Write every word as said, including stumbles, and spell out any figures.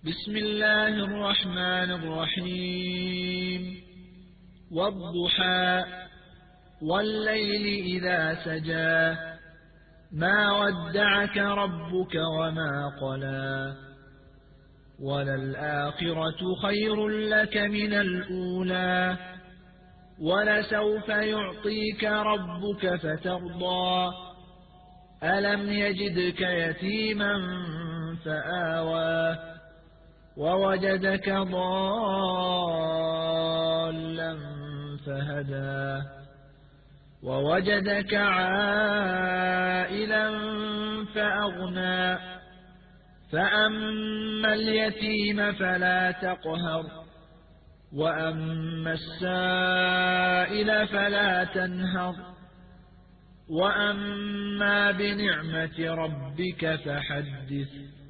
بسم الله الرحمن الرحيم والضحى والليل إذا سجى ما ودعك ربك وما قلى وللآخرة خير لك من الأولى ولسوف يعطيك ربك فترضى ألم يجدك يتيما فآوى ووجدك ضالا فهدى ووجدك عائلا فأغنى فأما اليتيم فلا تقهر وأما السائل فلا تنهر وأما بنعمة ربك فحدث